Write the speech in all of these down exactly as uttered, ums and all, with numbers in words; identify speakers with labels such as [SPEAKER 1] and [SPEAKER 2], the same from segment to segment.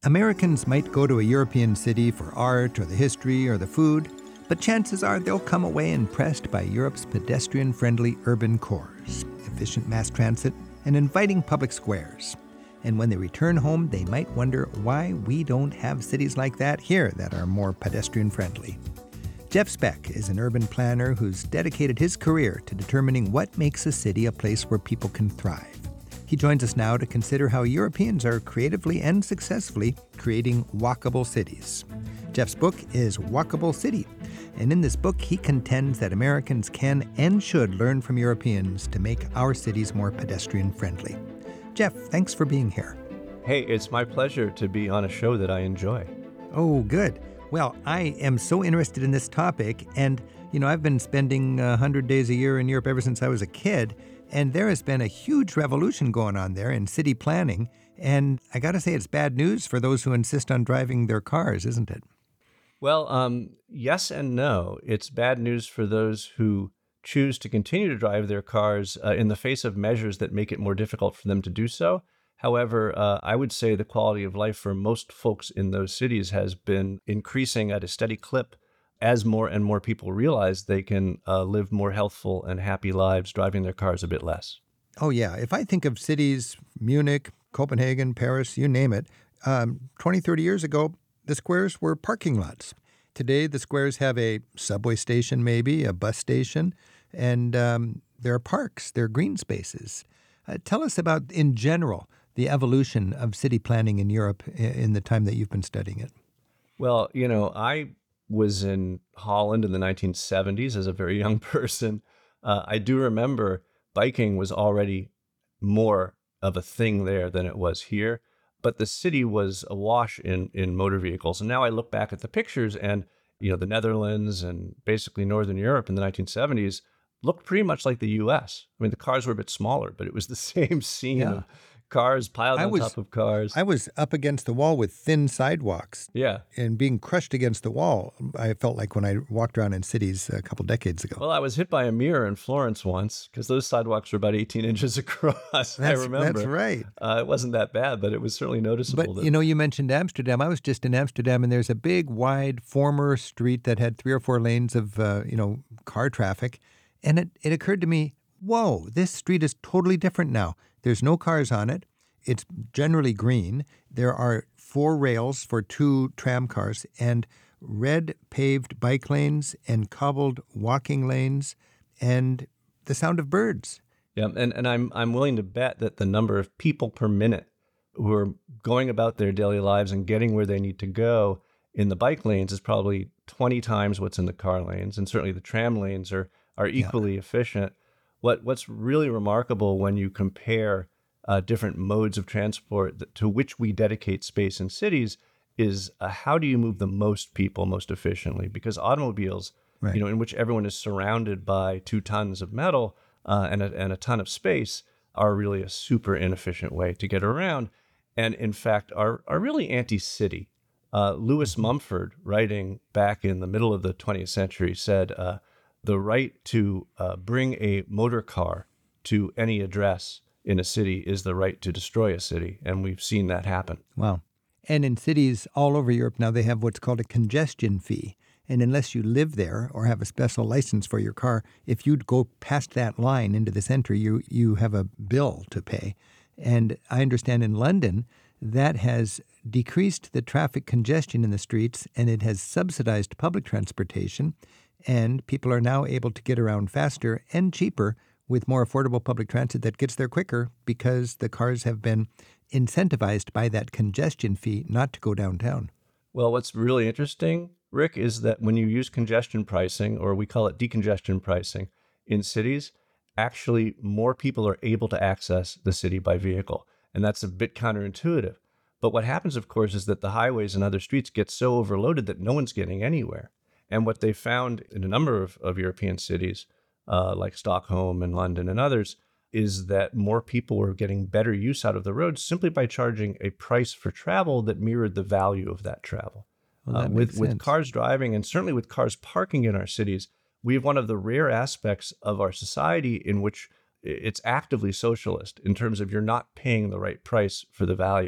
[SPEAKER 1] Americans might go to a European city for art or the history or the food, but chances are they'll come away impressed by Europe's pedestrian-friendly urban cores, efficient mass transit, and inviting public squares. And when they return home, they might wonder why we don't have cities like that here that are more pedestrian-friendly. Jeff Speck is an urban planner who's dedicated his career to determining what makes a city a place where people can thrive. He joins us now to consider how Europeans are creatively and successfully creating walkable cities. Jeff's book is Walkable City, and in this book he contends that Americans can and should learn from Europeans to make our cities more pedestrian-friendly. Jeff, thanks for being here.
[SPEAKER 2] Hey, it's my pleasure to be on a show that I enjoy.
[SPEAKER 1] Oh, good. Well, I am so interested in this topic, and, you know, I've been spending one hundred days a year in Europe ever since I was a kid, and there has been a huge revolution going on there in city planning, and I got to say it's bad news for those who insist on driving their cars, isn't it?
[SPEAKER 2] Well, um, yes and no. It's bad news for those who choose to continue to drive their cars uh, in the face of measures that make it more difficult for them to do so. However, uh, I would say the quality of life for most folks in those cities has been increasing at a steady clip as more and more people realize they can uh, live more healthful and happy lives driving their cars a bit less.
[SPEAKER 1] Oh, yeah. If I think of cities, Munich, Copenhagen, Paris, you name it, um, twenty, thirty years ago, the squares were parking lots. Today, the squares have a subway station, maybe, a bus station, and um, there are parks, there are green spaces. Uh, tell us about, in general, the evolution of city planning in Europe in the time that you've been studying it.
[SPEAKER 2] Well, you know, I was in Holland in the nineteen seventies as a very young person. Uh, I do remember biking was already more of a thing there than it was here, but the city was awash in, in motor vehicles. And now I look back at the pictures and, you know, the Netherlands and basically Northern Europe in the nineteen seventies looked pretty much like the U S. I mean, the cars were a bit smaller, but it was the same scene
[SPEAKER 1] Yeah.
[SPEAKER 2] of cars piled
[SPEAKER 1] I
[SPEAKER 2] on
[SPEAKER 1] was,
[SPEAKER 2] top of cars.
[SPEAKER 1] I was up against the wall with thin sidewalks.
[SPEAKER 2] Yeah.
[SPEAKER 1] And being crushed against the wall, I felt like when I walked around in cities a couple decades ago.
[SPEAKER 2] Well, I was hit by a mirror in Florence once because those sidewalks were about eighteen inches across. I
[SPEAKER 1] That's,
[SPEAKER 2] remember.
[SPEAKER 1] that's right.
[SPEAKER 2] Uh, it wasn't that bad, but it was certainly noticeable.
[SPEAKER 1] But,
[SPEAKER 2] that,
[SPEAKER 1] you know, you mentioned Amsterdam. I was just in Amsterdam, and there's a big, wide, former street that had three or four lanes of, uh, you know, car traffic. And it, it occurred to me, whoa, this street is totally different now. There's no cars on it. It's generally green. There are four rails for two tram cars and red paved bike lanes and cobbled walking lanes and the sound of birds.
[SPEAKER 2] yeah, and, and I'm I'm willing to bet that the number of people per minute who are going about their daily lives and getting where they need to go in the bike lanes is probably twenty times what's in the car lanes, and certainly the tram lanes are are equally yeah. efficient. What what's really remarkable when you compare Uh, different modes of transport that, to which we dedicate space in cities is uh, how do you move the most people most efficiently? Because automobiles,
[SPEAKER 1] right.
[SPEAKER 2] you know, in which everyone is surrounded by two tons of metal uh, and, a, and a ton of space, are really a super inefficient way to get around, and in fact are are really anti-city. Uh, Lewis Mumford, writing back in the middle of the twentieth century, said uh, the right to uh, bring a motor car to any address in a city is the right to destroy a city, and we've seen that happen.
[SPEAKER 1] Wow. And in cities all over Europe now, they have what's called a congestion fee. And unless you live there or have a special license for your car, if you go past that line into the center, you, you have a bill to pay. And I understand in London, that has decreased the traffic congestion in the streets, and it has subsidized public transportation, and people are now able to get around faster and cheaper with more affordable public transit that gets there quicker because the cars have been incentivized by that congestion fee not to go downtown.
[SPEAKER 2] Well, what's really interesting, Rick, is that when you use congestion pricing, or we call it decongestion pricing, in cities, actually more people are able to access the city by vehicle. And that's a bit counterintuitive. But what happens, of course, is that the highways and other streets get so overloaded that no one's getting anywhere. And what they found in a number of, of European cities, Uh, like Stockholm and London and others, is that more people were getting better use out of the roads simply by charging a price for travel that mirrored the value of that travel.
[SPEAKER 1] Well, that
[SPEAKER 2] uh,
[SPEAKER 1] makes
[SPEAKER 2] with,
[SPEAKER 1] sense.
[SPEAKER 2] with cars driving, and certainly with cars parking in our cities, we have one of the rare aspects of our society in which it's actively socialist in terms of you're not paying the right price for the value.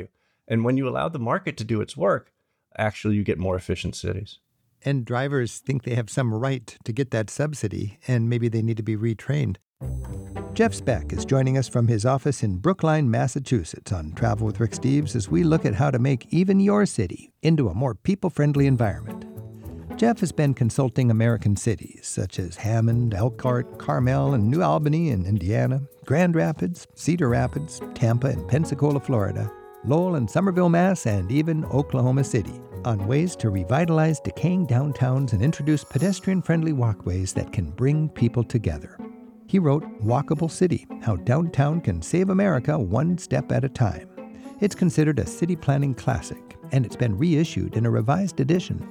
[SPEAKER 2] And when you allow the market to do its work, actually you get more efficient cities.
[SPEAKER 1] And drivers think they have some right to get that subsidy, and maybe they need to be retrained. Jeff Speck is joining us from his office in Brookline, Massachusetts on Travel with Rick Steves as we look at how to make even your city into a more people-friendly environment. Jeff has been consulting American cities such as Hammond, Elkhart, Carmel, and New Albany in Indiana, Grand Rapids, Cedar Rapids, Tampa, and Pensacola, Florida, Lowell and Somerville, Mass., and even Oklahoma City, on ways to revitalize decaying downtowns and introduce pedestrian-friendly walkways that can bring people together. He wrote Walkable City, How Downtown Can Save America One Step at a Time. It's considered a city planning classic, and it's been reissued in a revised edition.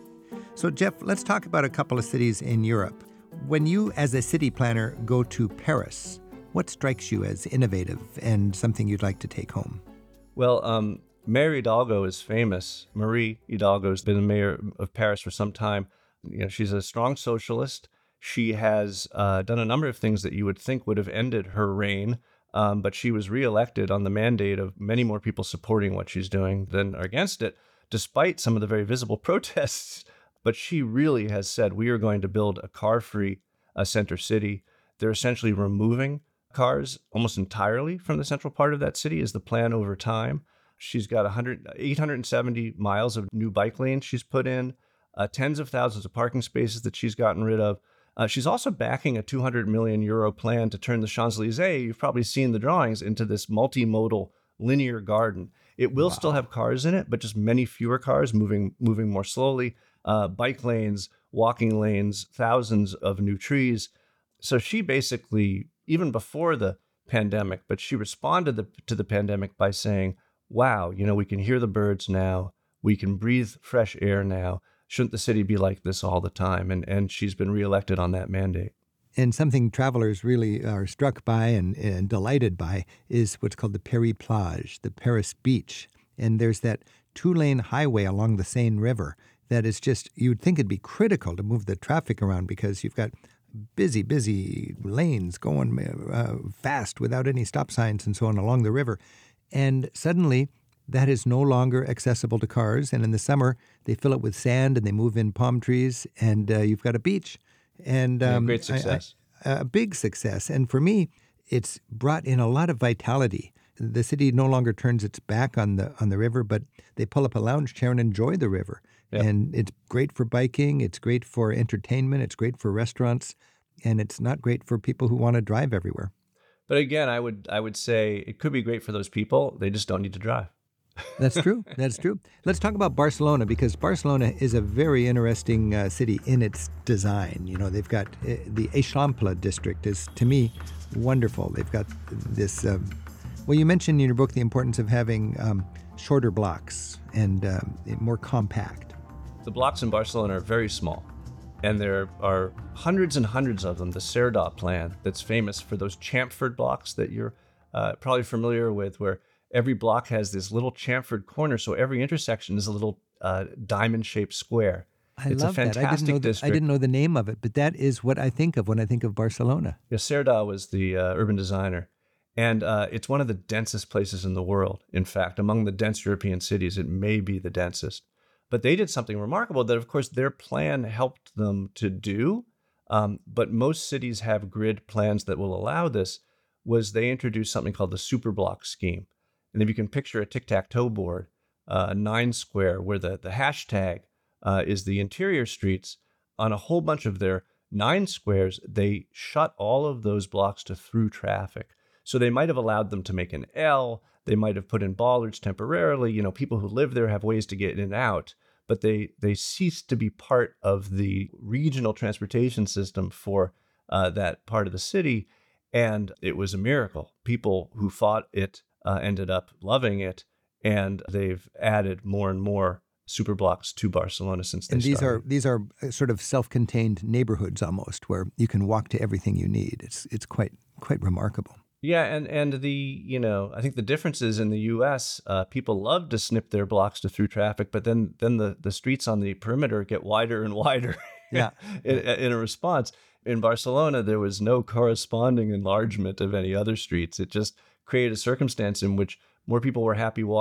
[SPEAKER 1] So, Jeff, let's talk about a couple of cities in Europe. When you, as a city planner, go to Paris, what strikes you as innovative and something you'd like to take home?
[SPEAKER 2] Well, um, Mayor Hidalgo is famous. Marie Hidalgo has been the mayor of Paris for some time. You know, she's a strong socialist. She has uh, done a number of things that you would think would have ended her reign, um, but she was reelected on the mandate of many more people supporting what she's doing than are against it, despite some of the very visible protests. But she really has said, we are going to build a car-free uh, center city. They're essentially removing cars almost entirely from the central part of that city is the plan over time. She's got one hundred, eight hundred seventy miles of new bike lanes she's put in, uh, tens of thousands of parking spaces that she's gotten rid of. Uh, she's also backing a two hundred million euro plan to turn the Champs-Élysées, you've probably seen the drawings, into this multimodal linear garden. It will wow. still have cars in it, but just many fewer cars moving moving more slowly. Uh, bike lanes, walking lanes, thousands of new trees. So she basically, even before the pandemic, but she responded the, to the pandemic by saying, wow, you know, we can hear the birds now. We can breathe fresh air now. Shouldn't the city be like this all the time? And and she's been reelected on that mandate.
[SPEAKER 1] And something travelers really are struck by and, and delighted by is what's called the Paris Plage, the Paris beach. And there's that two-lane highway along the Seine River that is just, you'd think it'd be critical to move the traffic around because you've got busy, busy lanes going uh, fast without any stop signs and so on along the river. And suddenly, that is no longer accessible to cars. And in the summer, they fill it with sand and they move in palm trees, and uh, you've got a beach. And um,
[SPEAKER 2] yeah, great success.
[SPEAKER 1] I, I, a big success. And for me, it's brought in a lot of vitality. The city no longer turns its back on the on the river, but they pull up a lounge chair and enjoy the river. Yep. And it's great for biking. It's great for entertainment. It's great for restaurants. And it's not great for people who want to drive everywhere.
[SPEAKER 2] But again, I would I would say it could be great for those people. They just don't need to drive.
[SPEAKER 1] That's true. That's true. Let's talk about Barcelona, because Barcelona is a very interesting uh, city in its design. You know, they've got uh, the Eixample district is, to me, wonderful. They've got this, um, well, you mentioned in your book the importance of having um, shorter blocks and um, more compact.
[SPEAKER 2] The blocks in Barcelona are very small, and there are hundreds and hundreds of them. The Cerdà plan that's famous for those chamfered blocks that you're uh, probably familiar with, where every block has this little chamfered corner, so every intersection is a little uh, diamond-shaped square.
[SPEAKER 1] I
[SPEAKER 2] it's
[SPEAKER 1] love
[SPEAKER 2] a fantastic
[SPEAKER 1] that. I didn't, know the,
[SPEAKER 2] district.
[SPEAKER 1] I didn't know the name of it, but that is what I think of when I think of Barcelona.
[SPEAKER 2] Yeah, Cerdà was the uh, urban designer, and uh, it's one of the densest places in the world. In fact, among the dense European cities, it may be the densest. But they did something remarkable that, of course, their plan helped them to do, um, but most cities have grid plans that will allow this, was they introduced something called the superblock scheme. And if you can picture a tic-tac-toe board, uh, a nine square, where the, the hashtag uh, is the interior streets, on a whole bunch of their nine squares, they shut all of those blocks to through traffic. So they might have allowed them to make an L, they might have put in bollards temporarily, you know, people who live there have ways to get in and out, but they, they ceased to be part of the regional transportation system for uh, that part of the city. And it was a miracle. People who fought it Uh, ended up loving it, and they've added more and more superblocks to Barcelona since they
[SPEAKER 1] and these
[SPEAKER 2] started.
[SPEAKER 1] are these are sort of self-contained neighborhoods almost, where you can walk to everything you need. It's it's quite quite remarkable.
[SPEAKER 2] Yeah, and and the you know I think the difference is in the U S uh, people love to snip their blocks to through traffic, but then then the the streets on the perimeter get wider and wider.
[SPEAKER 1] Yeah,
[SPEAKER 2] in, in a response. In Barcelona, there was no corresponding enlargement of any other streets. It just created a circumstance in which more people were happy walking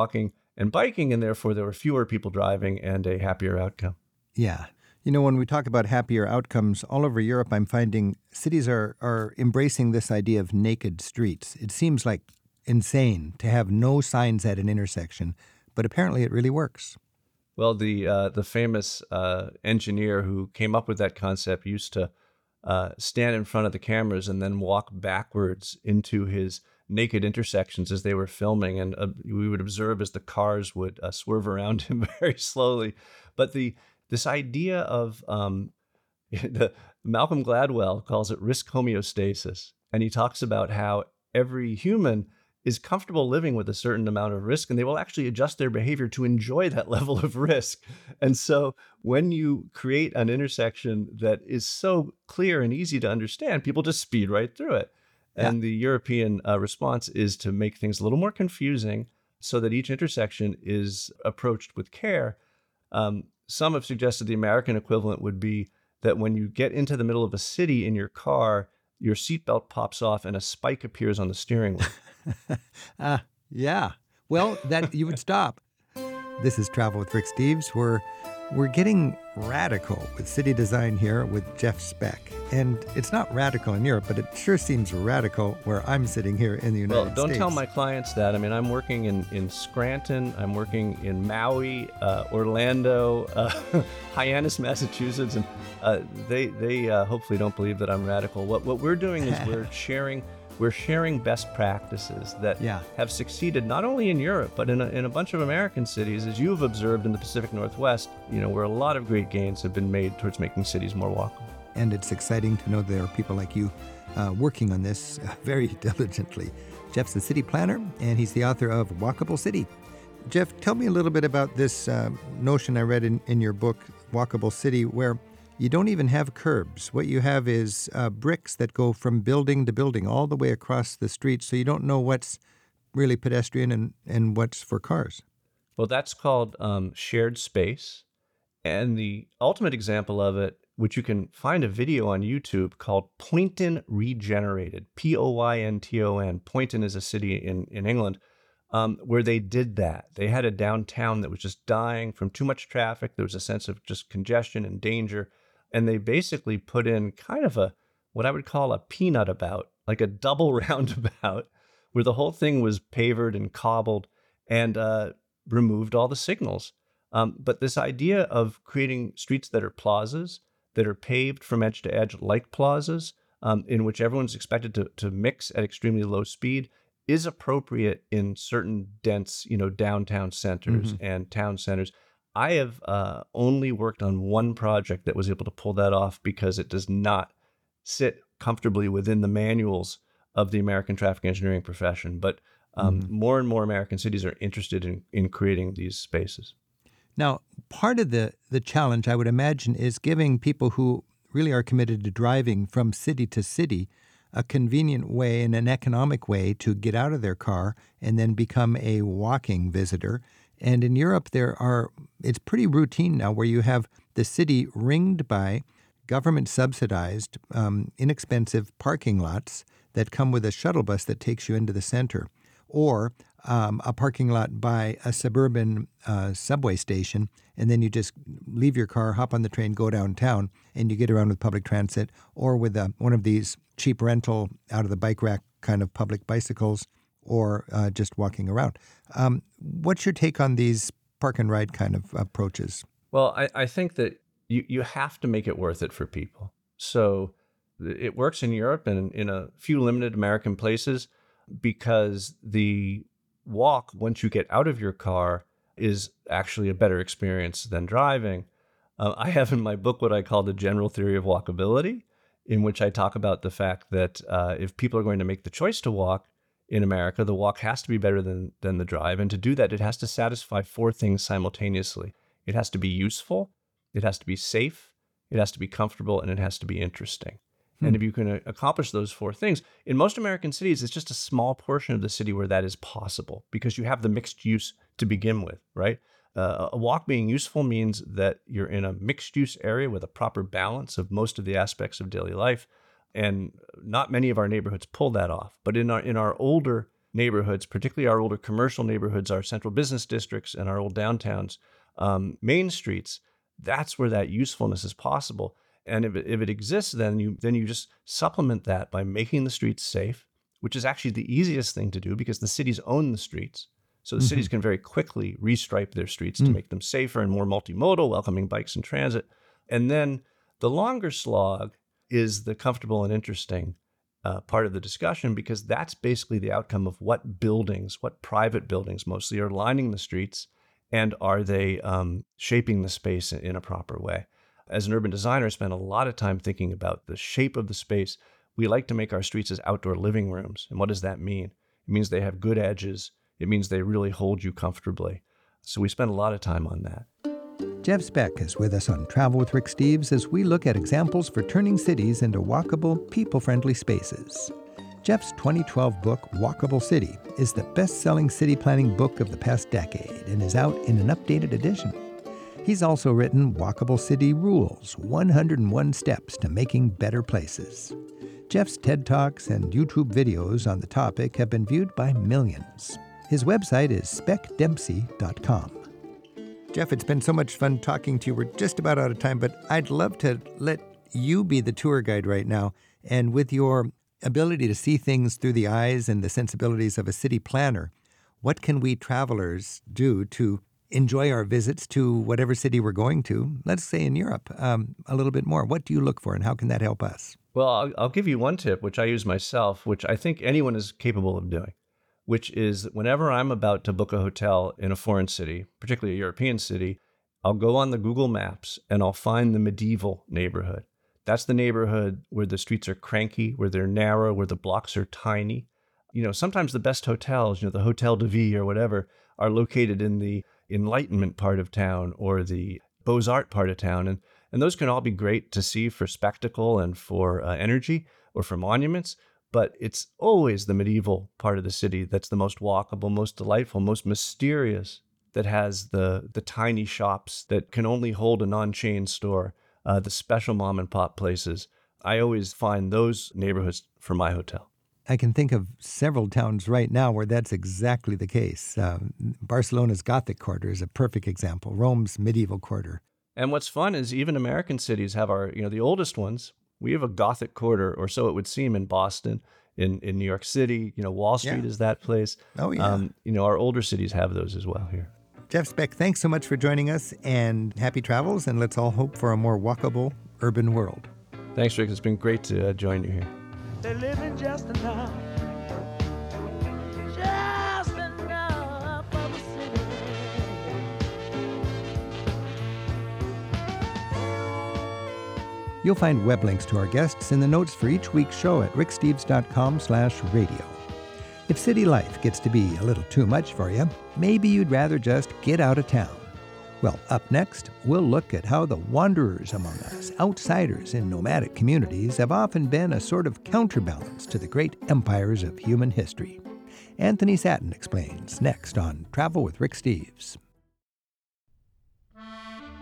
[SPEAKER 2] and biking, and therefore there were fewer people driving and a happier outcome.
[SPEAKER 1] Yeah. You know, when we talk about happier outcomes, all over Europe, I'm finding cities are, are embracing this idea of naked streets. It seems like insane to have no signs at an intersection, but apparently it really works.
[SPEAKER 2] Well, the uh, the famous uh, engineer who came up with that concept used to uh, stand in front of the cameras and then walk backwards into his naked intersections as they were filming, and uh, we would observe as the cars would uh, swerve around him very slowly. But the this idea of um, the Malcolm Gladwell calls it risk homeostasis, and he talks about how every human is comfortable living with a certain amount of risk, and they will actually adjust their behavior to enjoy that level of risk. And so when you create an intersection that is so clear and easy to understand, people just speed right through it. Yeah. And the European uh, response is to make things a little more confusing so that each intersection is approached with care. Um, some have suggested the American equivalent would be that when you get into the middle of a city in your car, your seatbelt pops off and a spike appears on the steering wheel.
[SPEAKER 1] uh, yeah. Well, that you would stop. This is Travel with Rick Steves. We're we're getting radical with city design here with Jeff Speck. And it's not radical in Europe, but it sure seems radical where I'm sitting here in the United
[SPEAKER 2] Well, don't
[SPEAKER 1] States.
[SPEAKER 2] tell my clients that. I mean, I'm working in, in Scranton, I'm working in Maui, uh, Orlando, uh, Hyannis, Massachusetts, and uh, they they uh, hopefully don't believe that I'm radical. What what we're doing is we're sharing we're sharing best practices that
[SPEAKER 1] yeah.
[SPEAKER 2] have succeeded not only in Europe but in a, in a bunch of American cities, as you've observed in the Pacific Northwest. You know, where a lot of great gains have been made towards making cities more walkable.
[SPEAKER 1] And it's exciting to know there are people like you uh, working on this uh, very diligently. Jeff's a city planner, and he's the author of Walkable City. Jeff, tell me a little bit about this uh, notion I read in, in your book, Walkable City, where you don't even have curbs. What you have is uh, bricks that go from building to building all the way across the street, so you don't know what's really pedestrian and, and what's for cars.
[SPEAKER 2] Well, that's called um, shared space. And the ultimate example of it, which you can find a video on YouTube called Poynton Regenerated, P O Y N T O N. Poynton is a city in, in England um, where they did that. They had a downtown that was just dying from too much traffic. There was a sense of just congestion and danger. And they basically put in kind of a, what I would call a peanut about, like a double roundabout, where the whole thing was pavered and cobbled and uh, removed all the signals. Um, but this idea of creating streets that are plazas, that are paved from edge to edge like plazas, um, in which everyone's expected to, to mix at extremely low speed, is appropriate in certain dense, you know, downtown centers mm-hmm. and town centers. I have uh, only worked on one project that was able to pull that off because it does not sit comfortably within the manuals of the American traffic engineering profession. But um, mm-hmm. more and more American cities are interested in, in creating these spaces.
[SPEAKER 1] Now, part of the, the challenge, I would imagine, is giving people who really are committed to driving from city to city a convenient way and an economic way to get out of their car and then become a walking visitor. And in Europe, there are it's pretty routine now where you have the city ringed by government-subsidized, um, inexpensive parking lots that come with a shuttle bus that takes you into the center, or um, a parking lot by a suburban uh, subway station, and then you just leave your car, hop on the train, go downtown, and you get around with public transit, or with uh, one of these cheap rental out of the bike rack kind of public bicycles, or uh, just walking around. Um, what's your take on these park and ride kind of approaches?
[SPEAKER 2] Well, I, I think that you, you have to make it worth it for people. So it works in Europe and in a few limited American places because the walk, once you get out of your car, is actually a better experience than driving. Uh, I have in my book what I call the general theory of walkability, in which I talk about the fact that uh, if people are going to make the choice to walk, in America, the walk has to be better than, than the drive. And to do that, it has to satisfy four things simultaneously. It has to be useful, it has to be safe, it has to be comfortable, and it has to be interesting. Hmm. And if you can accomplish those four things, in most American cities, it's just a small portion of the city where that is possible because you have the mixed use to begin with, right? Uh, a walk being useful means that you're in a mixed use area with a proper balance of most of the aspects of daily life. And not many of our neighborhoods pull that off. But in our in our older neighborhoods, particularly our older commercial neighborhoods, our central business districts, and our old downtowns, um, main streets, that's where that usefulness is possible. And if it, if it exists, then you then you just supplement that by making the streets safe, which is actually the easiest thing to do because the cities own the streets. So the mm-hmm. cities can very quickly restripe their streets mm. to make them safer and more multimodal, welcoming bikes and transit. And then the longer slog is the comfortable and interesting uh, part of the discussion, because that's basically the outcome of what buildings, what private buildings mostly, are lining the streets, and are they um, shaping the space in, in a proper way. As an urban designer, I spend a lot of time thinking about the shape of the space. We like to make our streets as outdoor living rooms. And what does that mean? It means they have good edges. It means they really hold you comfortably. So we spend a lot of time on that.
[SPEAKER 1] Jeff Speck is with us on Travel with Rick Steves as we look at examples for turning cities into walkable, people-friendly spaces. Jeff's twenty twelve book, Walkable City, is the best-selling city planning book of the past decade and is out in an updated edition. He's also written Walkable City Rules, one hundred one Steps to Making Better Places. Jeff's TED Talks and YouTube videos on the topic have been viewed by millions. His website is speck dempsey dot com. Jeff, it's been so much fun talking to you. We're just about out of time, but I'd love to let you be the tour guide right now. And with your ability to see things through the eyes and the sensibilities of a city planner, what can we travelers do to enjoy our visits to whatever city we're going to, let's say in Europe, um, a little bit more? What do you look for, and how can that help us?
[SPEAKER 2] Well, I'll, I'll give you one tip, which I use myself, which I think anyone is capable of doing, which is that whenever I'm about to book a hotel in a foreign city, particularly a European city, I'll go on the Google Maps and I'll find the medieval neighborhood. That's the neighborhood where the streets are cranky, where they're narrow, where the blocks are tiny. You know, sometimes the best hotels, you know, the Hotel de Ville or whatever, are located in the Enlightenment part of town or the Beaux-Arts part of town. And, and those can all be great to see for spectacle and for uh, energy or for monuments. But it's always the medieval part of the city that's the most walkable, most delightful, most mysterious, that has the the tiny shops that can only hold a non-chain store, uh, the special mom and pop places. I always find those neighborhoods for my hotel.
[SPEAKER 1] I can think of several towns right now where that's exactly the case. Uh, Barcelona's Gothic Quarter is a perfect example. Rome's Medieval Quarter.
[SPEAKER 2] And what's fun is even American cities have our, you know, the oldest ones. We have a Gothic Quarter, or so it would seem, in Boston, in, in New York City. You know, Wall Street yeah. is that place.
[SPEAKER 1] Oh, yeah. Um,
[SPEAKER 2] you know, our older cities have those as well here.
[SPEAKER 1] Jeff Speck, thanks so much for joining us, and happy travels, and let's all hope for a more walkable urban world.
[SPEAKER 2] Thanks, Rick. It's been great to uh, join you here.
[SPEAKER 3] They're living just enough. Just enough of a city.
[SPEAKER 1] You'll find web links to our guests in the notes for each week's show at rick steves dot com slash radio. If city life gets to be a little too much for you, maybe you'd rather just get out of town. Well, up next, we'll look at how the wanderers among us, outsiders in nomadic communities, have often been a sort of counterbalance to the great empires of human history. Anthony Satin explains next on Travel with Rick Steves.